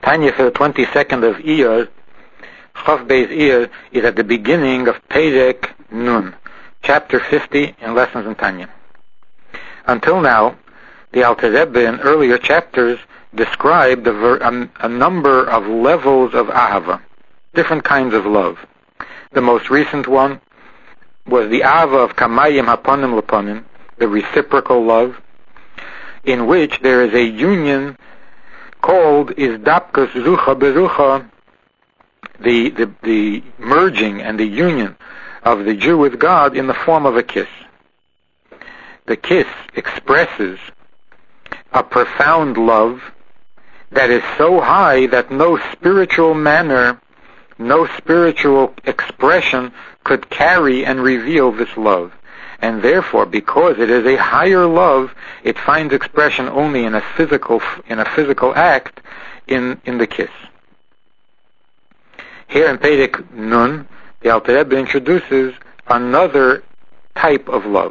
Tanya for the 22nd of Iyar, Chav Beis Iyar, is at the beginning of Perek Nun, chapter 50 in Lessons in Tanya. Until now, the Alter Rebbe in earlier chapters described a number of levels of Ahava, different kinds of love. The most recent one was the Ahava of Kamayim Haponim Leponim, the reciprocal love, in which there is a union called Izdapkus Rucha Berucha, the merging and the union of the Jew with God in the form of a kiss. The kiss expresses a profound love that is so high that no spiritual manner, no spiritual expression could carry and reveal this love. And therefore, because it is a higher love, it finds expression only in a physical act, in the kiss. Here in Perek Nun, the Alter Rebbe introduces another type of love.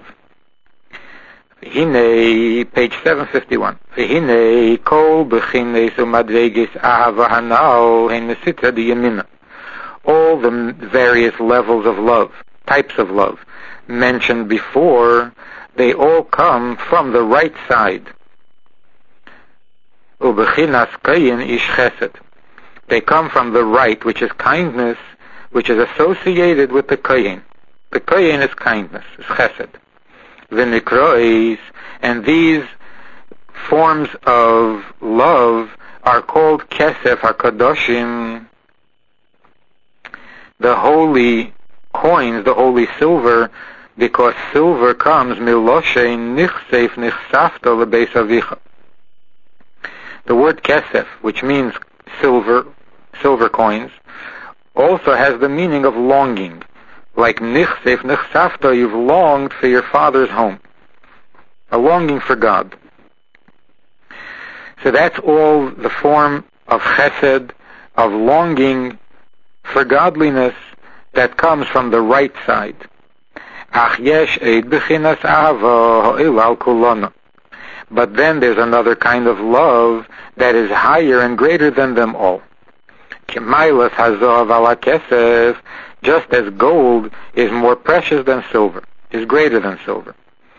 Hine, page 751. Hine kol b'chines umadregis ahava hanal henesitra diyamina. All the various levels of love, types of love, mentioned before, they all come from the right side. Ubechinas kayin ish chesed. They come from the right, which is kindness, which is associated with the kayin. The kayin is kindness, is chesed. V'nikrois, and these forms of love are called kesef hakadoshim, the holy coins, the holy silver, because silver comes miloshe nichsef nichsafta lebeis avicha. The word kesef, which means silver coins, also has the meaning of longing. Like nichsef nichsafta, you've longed for your father's home, a longing for God. So that's all the form of chesed, of longing for godliness, that comes from the right side. But then there's another kind of love that is higher and greater than them all. Just as gold is more precious than silver, is greater than silver.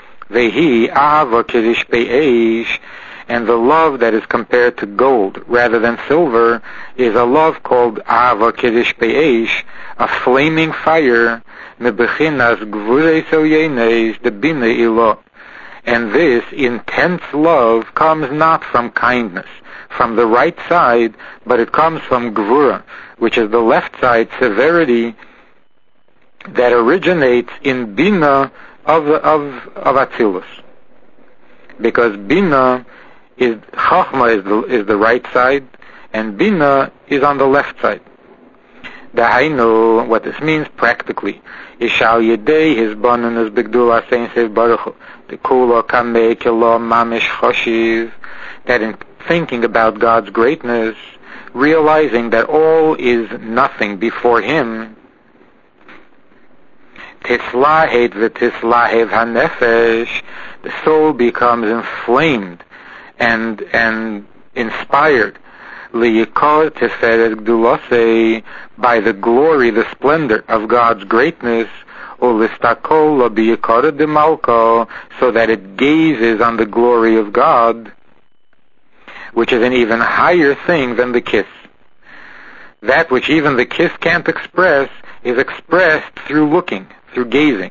And the love that is compared to gold rather than silver is a love called Ahava Kirish Be'esh, a flaming fire, Mebechinas Gvurei Selyenes, the Bine Ilo. And this intense love comes not from kindness, from the right side, but it comes from Gvura, which is the left side, severity, that originates in Bina of Atzilus. Because Bina is Chachma is the right side, and Bina is on the left side. Dahainu, what this means practically, is Shal Yedei his Bonanas Bigdula Sein Sev Baruch the Kula Kamei Kilo Mamish Choshiv, that in thinking about God's greatness, realizing that all is nothing before Him, Tislahed v'tislahev hanefesh, the soul becomes inflamed and inspired liyikor teferet gdulosei, by the glory, the splendor of God's greatness, ulistakol biyikor demalko, so that it gazes on the glory of God, which is an even higher thing than the kiss. That which even the kiss can't express is expressed through looking, through gazing.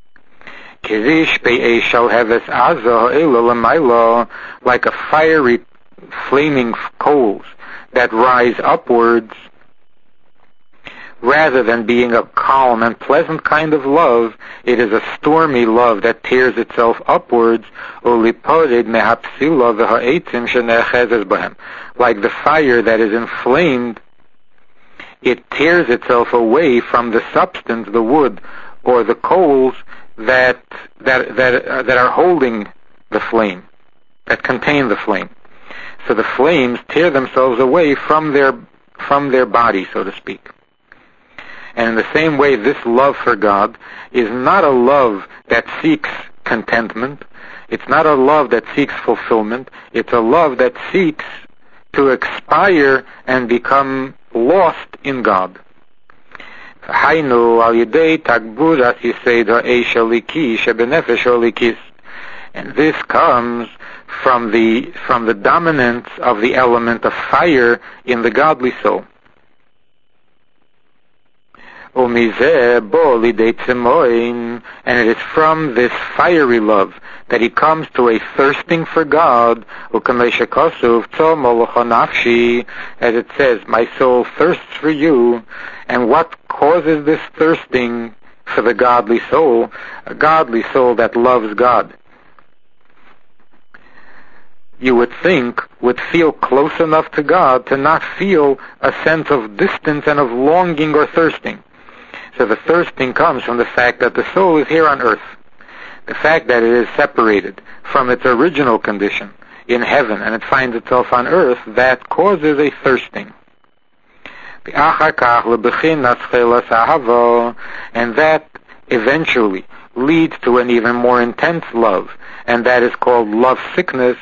Like a fiery, flaming coals that rise upwards, rather than being a calm and pleasant kind of love, it is a stormy love that tears itself upwards, like the fire that is inflamed. It tears itself away from the substance, the wood, or the coals that are holding the flame, that contain the flame. So the flames tear themselves away from their body, so to speak. And in the same way, this love for God is not a love that seeks contentment. It's not a love that seeks fulfillment. It's a love that seeks to expire and become lost in God. And this comes from the dominance of the element of fire in the godly soul. And it is from this fiery love that he comes to a thirsting for God, as it says, my soul thirsts for you. And what causes this thirsting for the godly soul? A godly soul that loves God, you would think, would feel close enough to God to not feel a sense of distance and of longing or thirsting. So the thirsting comes from the fact that the soul is here on earth. The fact that it is separated from its original condition in heaven and it finds itself on earth, that causes a thirsting. And that eventually leads to an even more intense love, and that is called love sickness,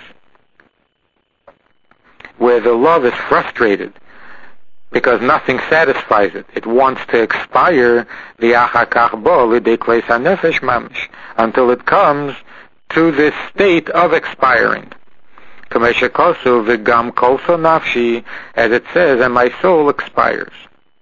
where the love is frustrated because nothing satisfies it. It wants to expire, until it comes to this state of expiring. As it says, and my soul expires.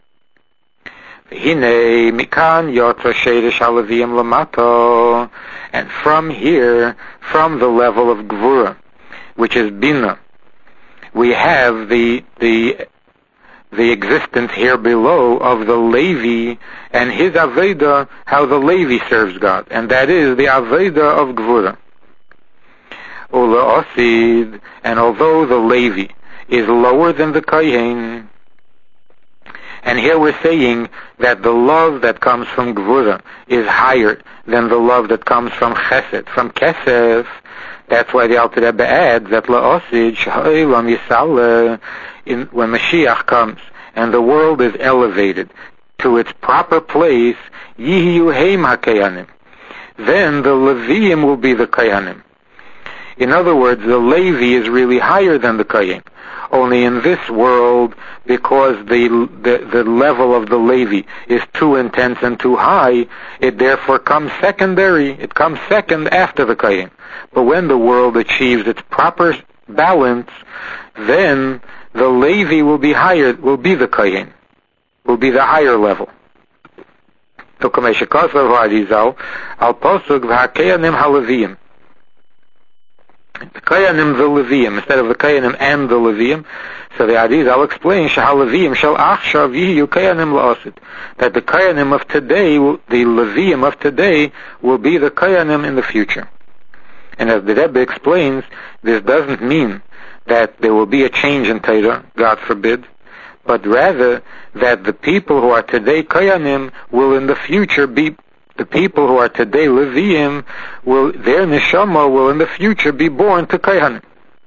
And from here, from the level of Gvura, which is Bina, we have the existence here below of the Levi and his Aveda, how the Levi serves God, and that is the Aveda of Gvura. Ula Osid, and although the Levi is lower than the Kohen, and here we're saying that the love that comes from Gvura is higher than the love that comes from Chesed, from Kesef. That's why the Alter Rebbe adds that La'osid Sh'olam Yisale, when Mashiach comes and the world is elevated to its proper place, Yihiyu Heim HaKayanim, then the Leviim will be the Kayanim. In other words, the Levi is really higher than the Kayin. Only in this world, because the level of the Levi is too intense and too high, it therefore comes secondary. It comes second after the Kayin. But when the world achieves its proper balance, then the Levi will be higher, will be the Kayin, will be the higher level. Al Posuk v'Hakayanim HaLeviim. The Kayanim the Leviim, instead of the Kayanim and the Leviim. So the Arizal explains Shahaleviim shall achshav yiyu Kayanim la'osid, that the Kayanim of today, the Leviim of today, will be the Kayanim in the future. And as the Rebbe explains, this doesn't mean that there will be a change in Torah, God forbid, but rather that the people who are today Kayanim will in the future be the people who are today Leviim, their neshama will in the future be born to Kayanim.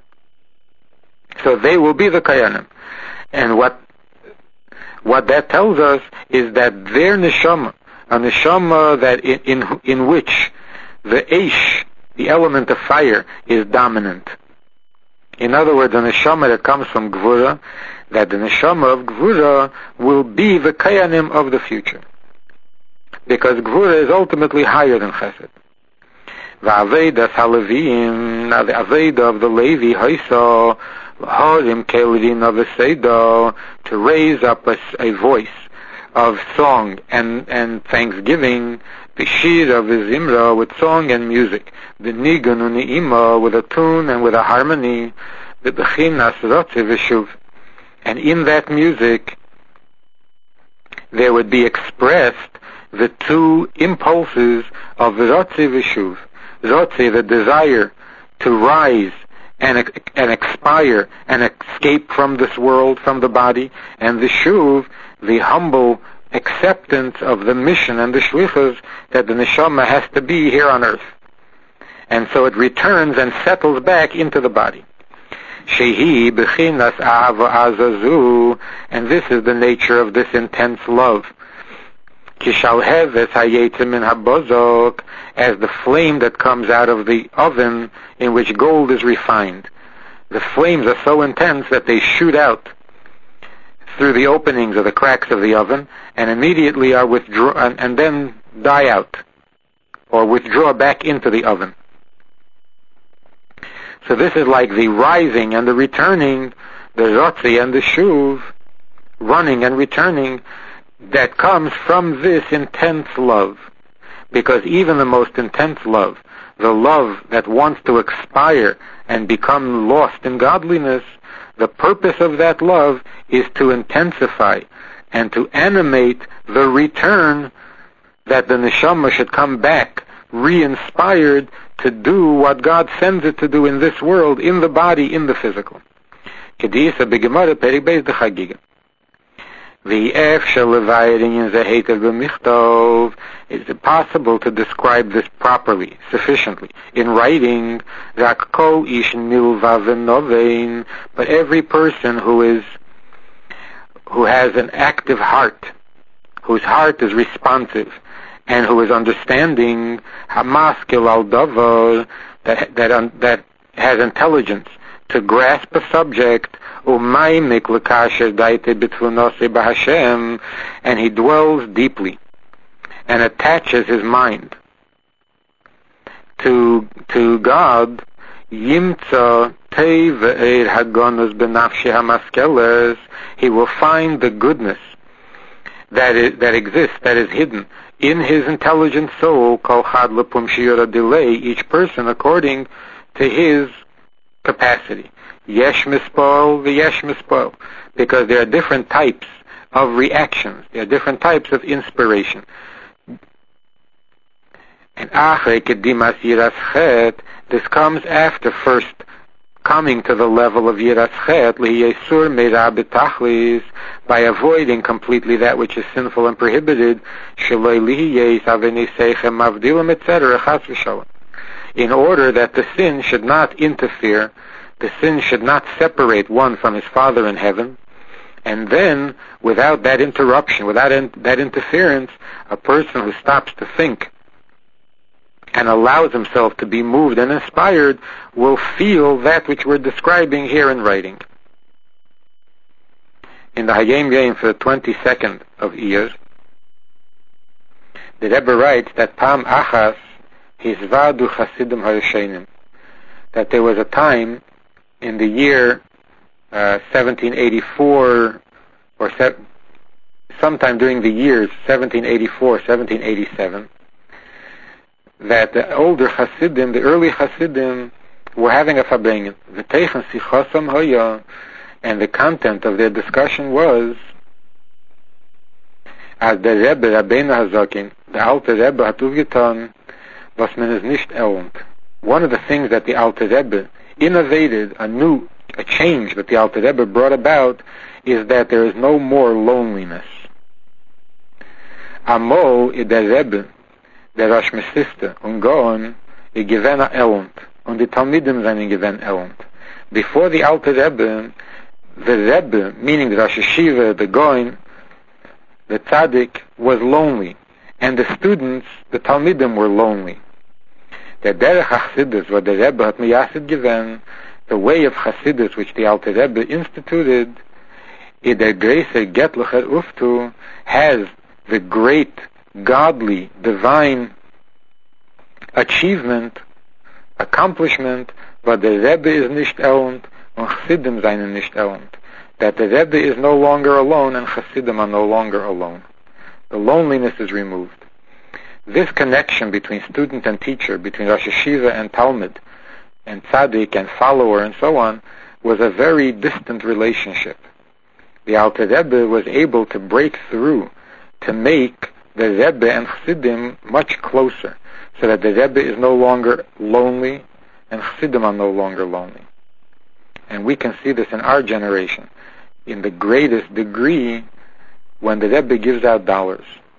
So they will be the Kayanim. And what that tells us is that their neshama, a neshama that in which the Eish, the element of fire, is dominant. In other words, a neshama that comes from Gvura, that the neshama of Gvura will be the Kayanim of the future. Because Gvura is ultimately higher than Chesed. V'aveidas HaLeviim, now the Aveda of the Levi, Haiso, L'harim Keledin of Eseido, to raise up a voice of song and thanksgiving, B'shir of Zimra, with song and music, B'nigun u'ni'ima, with a tune and with a harmony, B'bechinas Rotze V'shuv. And in that music, there would be expressed the two impulses of Rotze V'shuv. Rotze, the desire to rise and expire and escape from this world, from the body, and the Shuv, the humble acceptance of the mission and the shlichus that the neshama has to be here on earth. And so it returns and settles back into the body. Shehi b'chinas ahava azazu, and this is the nature of this intense love. Kishalheves hayetzim min habozok, as the flame that comes out of the oven in which gold is refined. the flames are so intense that they shoot out through the openings or the cracks of the oven and immediately are withdrawn and then die out or withdraw back into the oven. So this is like the rising and the returning, the rotzi and the shuv, running and returning, that comes from this intense love. Because even the most intense love, the love that wants to expire and become lost in godliness, the purpose of that love is to intensify and to animate the return, that the neshama should come back re-inspired to do what God sends it to do in this world, in the body, in the physical. Kedisa begemara perik beis de chagiga. Is it possible to describe this properly, sufficiently, in writing? But every person who has an active heart, whose heart is responsive, and who is understanding, that has intelligence to grasp a subject, and he dwells deeply and attaches his mind to God, he will find the goodness that exists, that is hidden in his intelligent soul, each person according to his capacity. Yesh mispol v'yesh mispol, because there are different types of reactions, there are different types of inspiration. And this comes after first coming to the level of yiras chet, by avoiding completely that which is sinful and prohibited, etc., in order that the sin should not interfere, the sin should not separate one from his Father in heaven, and then, without that interruption, without that interference, a person who stops to think and allows himself to be moved and inspired will feel that which we're describing here in writing. In the Hayom Yom for the 22nd of Iyar, the Rebbe writes that Pam Achas Hizvadu Chasidim Harushenim, that there was a time in the year 1784, or sometime during the years 1784, 1787, that the older Hasidim, the early Hasidim, were having a fabrengen. V'teichen sichosam hoya, and the content of their discussion was, as the Rebbe, Rabbeinu Hazakin, the Alte Rebbe hat aufgetan, was man es nicht erlernt. One of the things that the Alte Rebbe innovated, a change that the Alte Rebbe brought about, is that there is no more loneliness. Amol in der Rebbe, der Rosh Mesiste, und Gaon, gewähne erlernt, und die Talmidim seinen gewähne erlernt. Before the Alte Rebbe, the Rebbe, meaning the Rosh Hashiva, the Gaon, the Tzaddik, was lonely, and the students, the Talmidim, were lonely. Der Derech Chassidus, what the Rebbe hat miyasid given, the way of Chassidus which the Alte Rebbe instituted, in der Greiser Getlucher Uftu, has the great, godly, divine achievement, accomplishment, but the Rebbe is nicht erlernt, und Chassidim seinen nicht erlernt. That the Rebbe is no longer alone, and Chassidim are no longer alone. The loneliness is removed. This connection between student and teacher, between Rosh Hashiva and Talmud, and Tzaddik and follower and so on, was a very distant relationship. The Alter Rebbe was able to break through, to make the Rebbe and Chassidim much closer, so that the Rebbe is no longer lonely, and Chassidim are no longer lonely. And we can see this in our generation, in the greatest degree, when the Rebbe gives out dollars.